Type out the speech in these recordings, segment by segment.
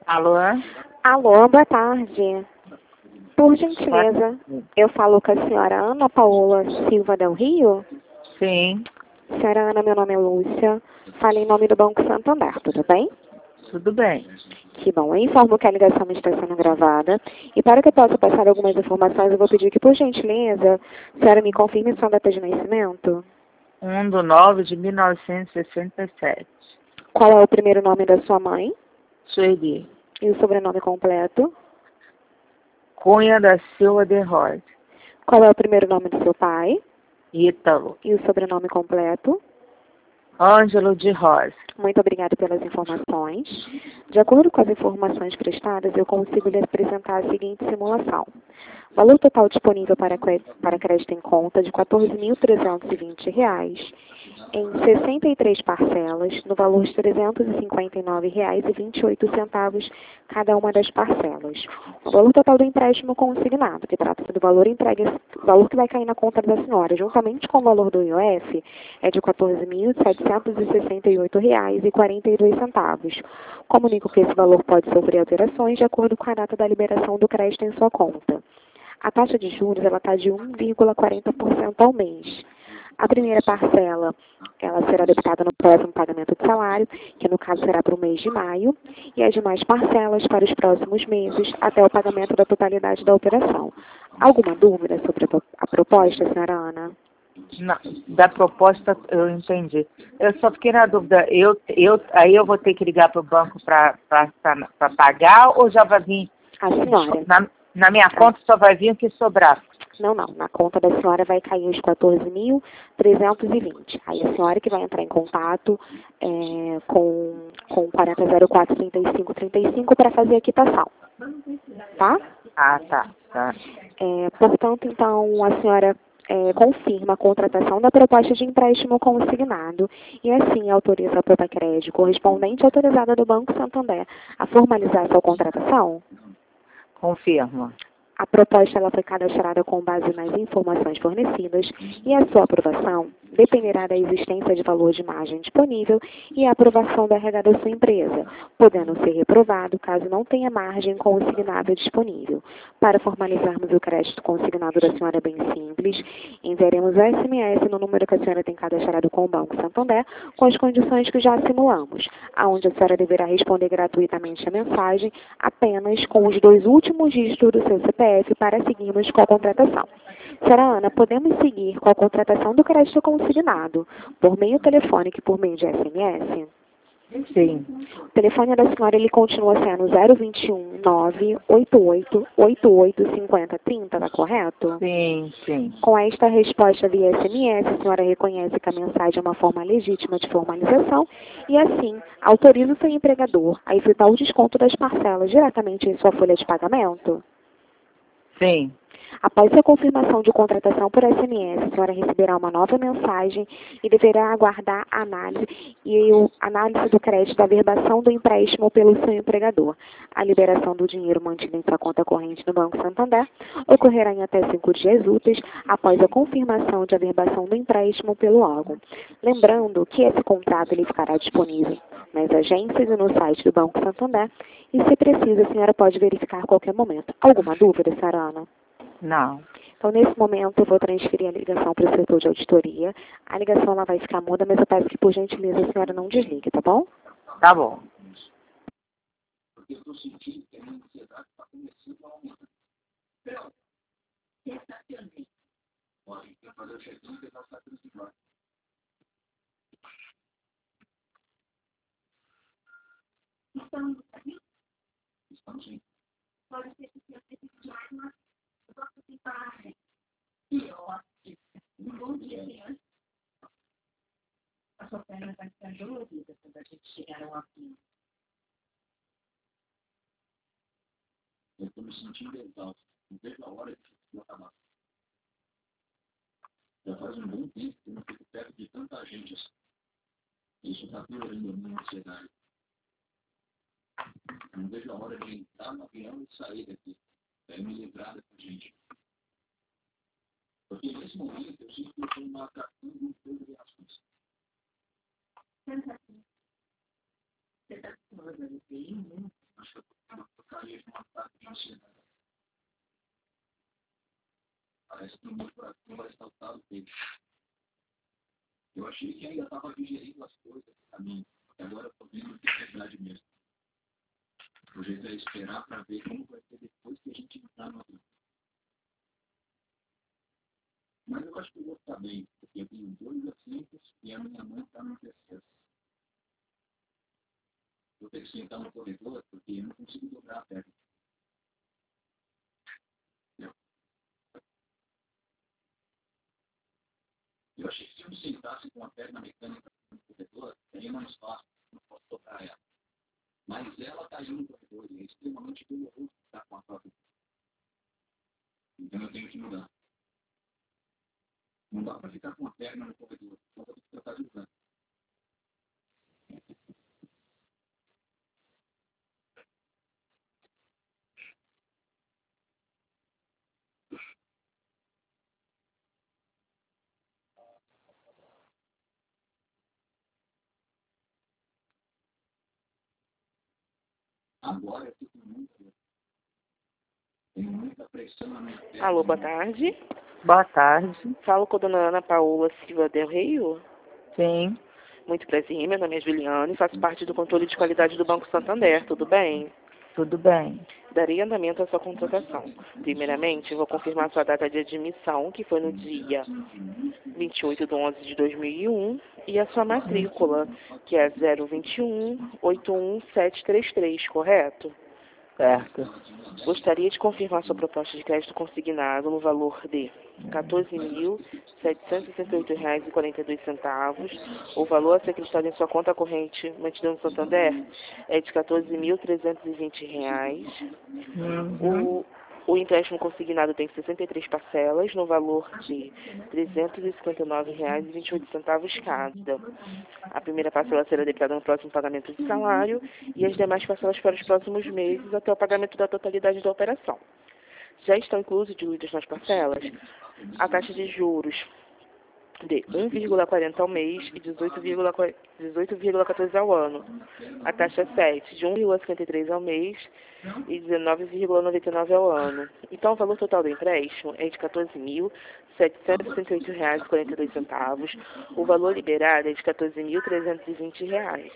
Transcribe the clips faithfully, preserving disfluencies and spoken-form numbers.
Alô? Alô, boa tarde. Por gentileza, eu falo com a senhora Ana Paola Silva Del Rio? Sim, Senhora Ana, meu nome é Lúcia. Falo em nome do Banco Santander, tudo bem? tudo bem. Que bom, eu informo que a ligação está sendo gravada. E para que eu possa passar algumas informações, eu vou pedir que, por gentileza, a senhora me confirme sua data de nascimento. um do nove de mil novecentos e sessenta e sete. Qual é o primeiro nome da sua mãe? Sueli. E o sobrenome completo? Cunha da Silva de Rosa. Qual é o primeiro nome do seu pai? Ítalo. E o sobrenome completo? Ângelo de Rosa. Muito obrigada pelas informações. De acordo com as informações prestadas, eu consigo lhe apresentar a seguinte simulação. Valor total disponível para, para crédito em conta de quatorze mil trezentos e vinte reais em sessenta e três parcelas, no valor de trezentos e cinquenta e nove reais e vinte e oito centavos cada uma das parcelas. O valor total do empréstimo consignado, que trata-se do valor entregue, valor que vai cair na conta da senhora, juntamente com o valor do I O F, é de quatorze mil setecentos e sessenta e oito reais e quarenta e dois centavos. Comunico que esse valor pode sofrer alterações de acordo com a data da liberação do crédito em sua conta. A taxa de juros ela está de um vírgula quarenta por cento ao mês. A primeira parcela ela será debitada no próximo pagamento de salário, que no caso será para o mês de maio, e as demais parcelas para os próximos meses, até o pagamento da totalidade da operação. Alguma dúvida sobre a proposta, senhora Ana? Não, da proposta eu entendi. Eu só fiquei na dúvida, eu, eu, aí eu vou ter que ligar para o banco para pagar ou já vai vir? A senhora. Na, na minha conta só vai vir o que sobrar. Não, não. Na conta da senhora vai cair os quatorze mil trezentos e vinte. Aí a senhora que vai entrar em contato é, com, com quarenta zero quatro trinta e cinco trinta e cinco para fazer a quitação. Tá? Ah, tá. tá. É, portanto, então, a senhora é, confirma a contratação da proposta de empréstimo consignado e, assim, autoriza a Propacred, correspondente autorizada do Banco Santander, a formalizar sua contratação? Confirma. A proposta ela foi cadastrada com base nas informações fornecidas e a sua aprovação dependerá da existência de valor de margem disponível e a aprovação da R H da sua empresa, podendo ser reprovado caso não tenha margem consignável disponível. Para formalizarmos o crédito consignado da senhora é bem simples, enviaremos o S M S no número que a senhora tem cadastrado com o Banco Santander, com as condições que já simulamos, aonde a senhora deverá responder gratuitamente a mensagem apenas com os dois últimos dígitos do seu C P F para seguirmos com a contratação. Senhora Ana, podemos seguir com a contratação do crédito consignado por meio telefônico e por meio de S M S? Sim. O telefone da senhora ele continua sendo zero vinte e um nove oito oito oito oito cinco zero três zero, tá correto? Sim, sim. Com esta resposta via S M S, a senhora reconhece que a mensagem é uma forma legítima de formalização e, assim, autoriza o seu empregador a efetuar o desconto das parcelas diretamente em sua folha de pagamento? Sim. Após a confirmação de contratação por S M S, a senhora receberá uma nova mensagem e deverá aguardar a análise e o análise do crédito da verbação do empréstimo pelo seu empregador. A liberação do dinheiro mantido em sua conta corrente no Banco Santander ocorrerá em até cinco dias úteis após a confirmação de averbação do empréstimo pelo órgão. Lembrando que esse contrato ele ficará disponível nas agências e no site do Banco Santander e, se precisa, a senhora pode verificar a qualquer momento. Alguma dúvida, senhora Ana? Não. Então, nesse momento, eu vou transferir a ligação para o setor de auditoria. A ligação ela vai ficar muda, mas eu peço que, por gentileza, a senhora não desligue, tá bom? Tá bom. Eu estou me sentindo exausto. Não vejo a hora de eu acabar. Já faz um bom tempo que eu não fico perto de tanta gente assim. Isso está piorando a minha ansiedade. Não vejo a hora de entrar no avião e sair daqui. Daí me livrar dessa gente. Porque nesse momento eu sinto que eu estou matando um pouco de aspas. Acho que eu trocaria de um ataque de ansiedade. Parece que não vai ressaltado dele. Eu achei que ainda estava digerindo as coisas para mim, porque agora eu estou vendo que é verdade mesmo. O jeito é esperar para ver como vai ser depois que a gente entrar no vida. Mas eu acho que eu vou estar bem, porque eu tenho dois assentos e a minha mãe está no terceiro. Eu tenho que sentar no corredor porque eu não consigo dobrar a perna. Entendeu? Eu achei que se eu me sentasse com a perna mecânica no corredor, seria mais fácil, não posso dobrar ela. Mas ela está indo no corredor e é extremamente doloroso estar com a própria. Então eu tenho que mudar. Não dá para ficar com a perna no corredor, só para tratar de usar. Agora eu fico muito. Tenho muita pressão na minha perna. Alô, boa tarde. Boa tarde. Falo com a dona Ana Paola Silva Del Rio. Sim, Muito prazer, meu nome é Juliana e faço parte do controle de qualidade do Banco Santander, tudo bem? tudo bem. Darei andamento à sua contratação. Primeiramente, vou confirmar sua data de admissão, que foi no dia vinte e oito de onze de dois mil e um, e a sua matrícula, que é zero dois um oito um sete três três, correto? Certo. Gostaria de confirmar sua proposta de crédito consignado no valor de quatorze mil setecentos e sessenta e oito reais e quarenta e dois centavos. O valor a ser acreditado em sua conta corrente mantida no Santander é de quatorze mil trezentos e vinte reais. Uhum. O, o empréstimo consignado tem sessenta e três parcelas no valor de trezentos e cinquenta e nove reais e vinte e oito centavos cada. A primeira parcela será debitada no próximo pagamento de salário e as demais parcelas para os próximos meses até o pagamento da totalidade da operação. Já estão inclusos diluídos nas parcelas a taxa de juros de um vírgula quarenta ao mês e dezoito vírgula quatorze ao ano. A taxa sete de um vírgula cinquenta e três ao mês e dezenove vírgula noventa e nove ao ano. Então, o valor total do empréstimo é de quatorze mil setecentos e sessenta e oito reais e quarenta e dois centavos. O valor liberado é de quatorze mil trezentos e vinte reais.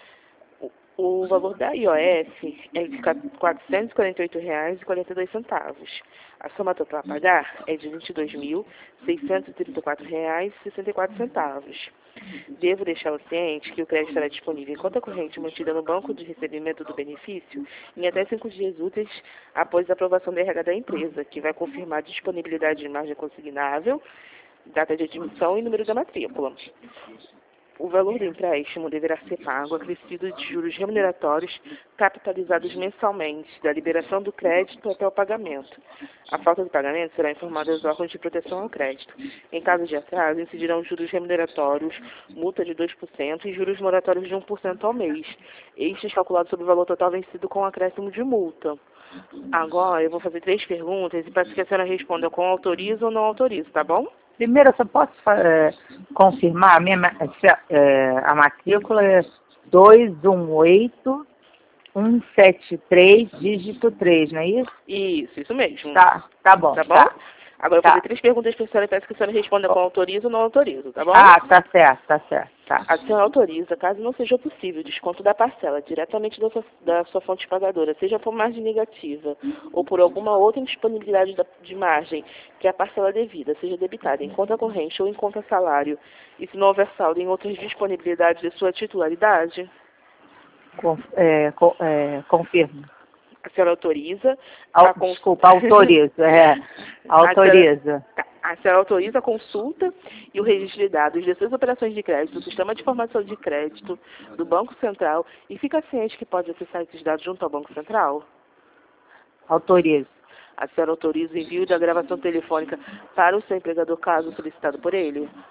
O valor da I O F é de quatrocentos e quarenta e oito reais e quarenta e dois centavos. A soma total a pagar é de vinte e dois mil seiscentos e trinta e quatro reais e sessenta e quatro centavos. Devo deixá-lo ciente que o crédito estará disponível em conta corrente mantida no banco de recebimento do benefício em até cinco dias úteis após a aprovação do R H da empresa, que vai confirmar a disponibilidade de margem consignável, data de admissão e número da matrícula. O valor do empréstimo deverá ser pago acrescido de juros remuneratórios capitalizados mensalmente, da liberação do crédito até o pagamento. A falta de pagamento será informada aos órgãos de proteção ao crédito. Em caso de atraso, incidirão juros remuneratórios, multa de dois por cento e juros moratórios de um por cento ao mês. Estes calculados sobre o valor total vencido com acréscimo de multa. Agora, eu vou fazer três perguntas e peço que a senhora responda com autoriza ou não autoriza, tá bom? Primeiro, eu só posso é, confirmar, a, minha, é, a matrícula é dois um oito um sete três, dígito três, não é isso? Isso, isso mesmo. Tá, tá bom. Tá bom? Tá. Agora eu Tá. vou fazer três perguntas para a senhora e peço que a senhora responda com autoriza ou não autoriza, tá bom? Ah, tá certo, tá certo. Tá. A senhora autoriza, caso não seja possível, o desconto da parcela diretamente da sua, da sua fonte pagadora, seja por margem negativa ou por alguma outra indisponibilidade da, de margem que a parcela devida seja debitada em conta corrente ou em conta salário, e se não houver saldo em outras disponibilidades de sua titularidade? Com, é, com, é, confirmo. A senhora autoriza... Au, a cons... Desculpa, autorizo. É, autoriza. A senhora, a senhora autoriza a consulta e o registro de dados de suas operações de crédito, do Sistema de Informação de Crédito do Banco Central e fica ciente que pode acessar esses dados junto ao Banco Central? Autorizo. A senhora autoriza o envio da gravação telefônica para o seu empregador caso solicitado por ele?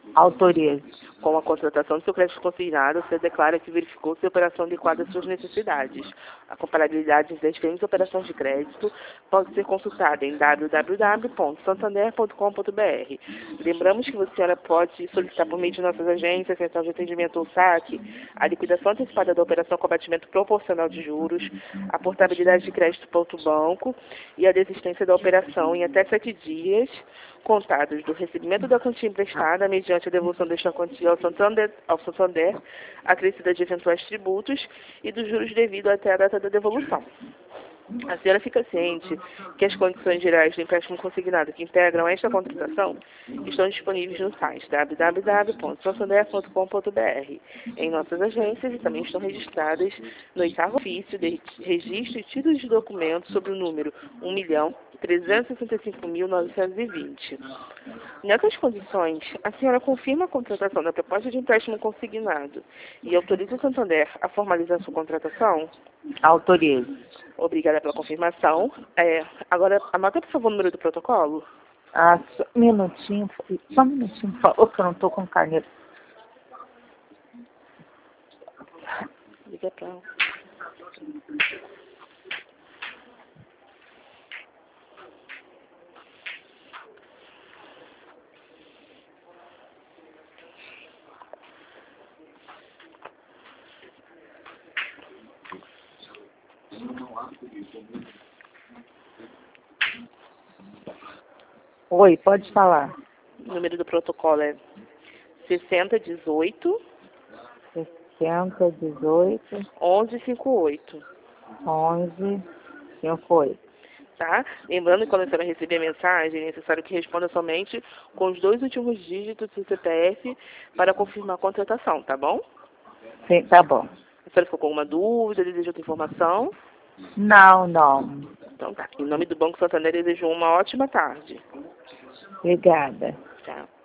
Autorizo. Com a contratação do seu crédito consignado, você declara que verificou se a operação adequada às suas necessidades. A comparabilidade das diferentes operações de crédito pode ser consultada em w w w ponto santander ponto com ponto b r. Lembramos que a senhora pode solicitar por meio de nossas agências, central de atendimento ou saque, a liquidação antecipada da operação com abatimento proporcional de juros, a portabilidade de crédito para outro banco e a desistência da operação em até sete dias contados do recebimento da quantia emprestada mediante a devolução desta quantia ao Santander, ao Santander, acrescida de eventuais tributos e dos juros devidos até a data da devolução. A senhora fica ciente que as condições gerais do empréstimo consignado que integram esta contratação estão disponíveis no site w w w ponto santander ponto com ponto b r, em nossas agências e também estão registradas no oitavo ofício de registro e títulos de documentos sob o número um milhão trezentos e sessenta e cinco mil novecentos e vinte. Nessas condições, a senhora confirma a contratação da proposta de empréstimo consignado e autoriza o Santander a formalizar sua contratação? Autorizo. Obrigada pela confirmação. É, agora, anota, por favor, o número do protocolo. Ah, só um minutinho, só um minutinho, por favor, que eu não estou com caneta. Liga pra... Oi, pode falar. O número do protocolo é sessenta dezoito sessenta, dezoito, onze cinquenta e oito. onze, cinquenta e oito. Tá? Lembrando que quando a senhora receber a mensagem, é necessário que responda somente com os dois últimos dígitos do C P F para confirmar a contratação, tá bom? Sim, tá bom. A senhora ficou com alguma dúvida, deseja outra informação? Não, não. Então tá. Em nome do Banco Santander, desejo uma ótima tarde. Obrigada. Tchau.